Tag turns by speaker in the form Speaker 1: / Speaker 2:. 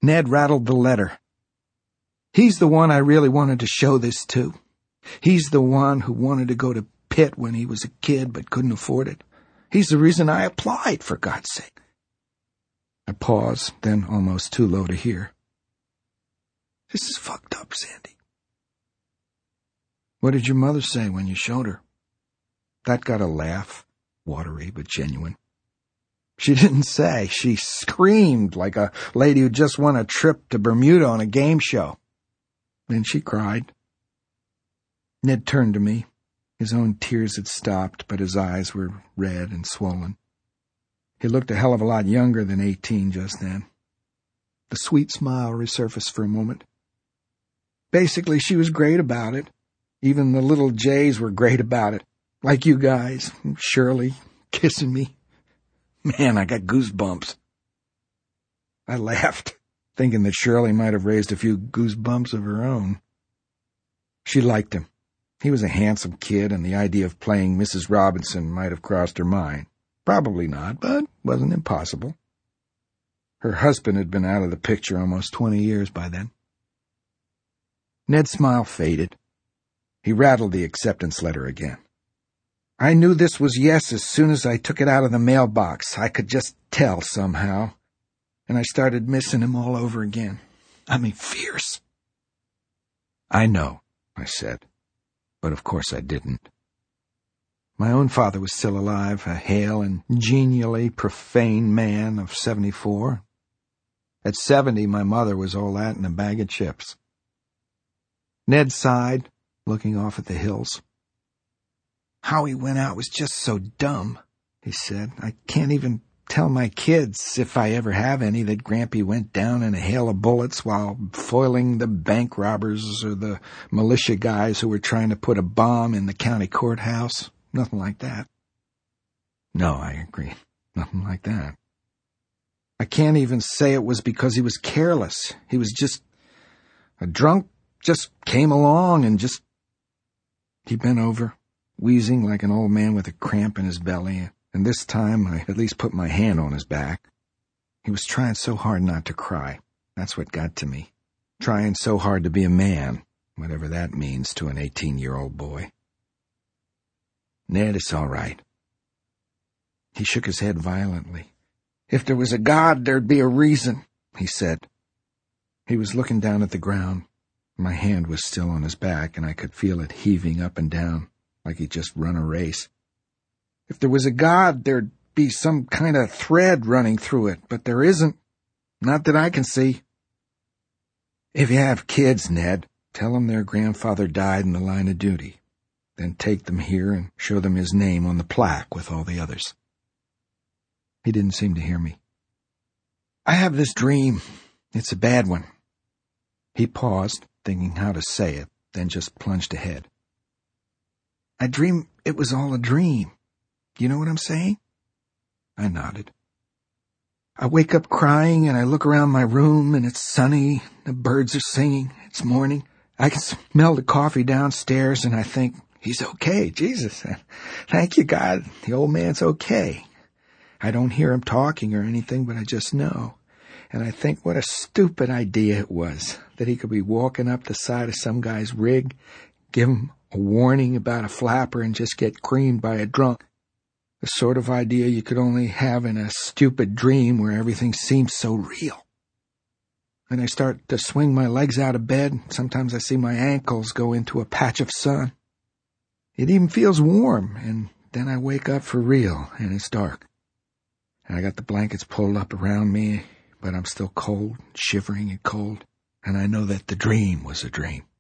Speaker 1: Ned rattled the letter. He's the one I really wanted to show this to. He's the one who wanted to go to Pitt when he was a kid but couldn't afford it. He's the reason I applied, for God's sake. I paused, then almost too low to hear. This is fucked up, Sandy. What did your mother say when you showed her? That got a laugh, watery but genuine. She didn't say. She screamed like a lady who just won a trip to Bermuda on a game show. Then she cried. Ned turned to me. His own tears had stopped, but his eyes were red and swollen. He looked a hell of a lot younger than 18 just then. The sweet smile resurfaced for a moment. Basically, she was great about it. Even the little Jays were great about it. Like you guys, Shirley, kissing me. Man, I got goosebumps. I laughed, thinking that Shirley might have raised a few goosebumps of her own. She liked him. He was a handsome kid, and the idea of playing Mrs. Robinson might have crossed her mind. Probably not, but wasn't impossible. Her husband had been out of the picture almost 20 years by then. Ned's smile faded. He rattled the acceptance letter again. I knew this was yes as soon as I took it out of the mailbox. I could just tell somehow. And I started missing him all over again. I mean, fierce. I know, I said. But of course I didn't. My own father was still alive, a hale and genially profane man of 74. At 70, my mother was all that in a bag of chips. Ned sighed, looking off at the hills. How he went out was just so dumb, he said. I can't even tell my kids, if I ever have any, that Grampy went down in a hail of bullets while foiling the bank robbers or the militia guys who were trying to put a bomb in the county courthouse. Nothing like that. No, I agree. Nothing like that. I can't even say it was because he was careless. He was just a drunk, just came along and just... He bent over, wheezing like an old man with a cramp in his belly, and this time I at least put my hand on his back. He was trying so hard not to cry. That's what got to me. Trying so hard to be a man, whatever that means to an 18-year-old boy. Ned, it's all right. He shook his head violently. If there was a God, there'd be a reason, he said. He was looking down at the ground. My hand was still on his back, and I could feel it heaving up and down, like he'd just run a race. If there was a God, there'd be some kind of thread running through it, but there isn't. Not that I can see. If you have kids, Ned, tell them their grandfather died in the line of duty. Then take them here and show them his name on the plaque with all the others. He didn't seem to hear me. I have this dream. It's a bad one. He paused, thinking how to say it, then just plunged ahead. I dream it was all a dream. You know what I'm saying? I nodded. I wake up crying and I look around my room and it's sunny, the birds are singing, it's morning. I can smell the coffee downstairs and I think, he's okay, Jesus. Thank you, God, the old man's okay. I don't hear him talking or anything, but I just know. And I think what a stupid idea it was, that he could be walking up the side of some guy's rig, give him a warning about a flapper and just get creamed by a drunk. The sort of idea you could only have in a stupid dream where everything seems so real. And I start to swing my legs out of bed. Sometimes I see my ankles go into a patch of sun. It even feels warm, and then I wake up for real, and it's dark. And I got the blankets pulled up around me, but I'm still cold, shivering and cold, and I know that the dream was a dream.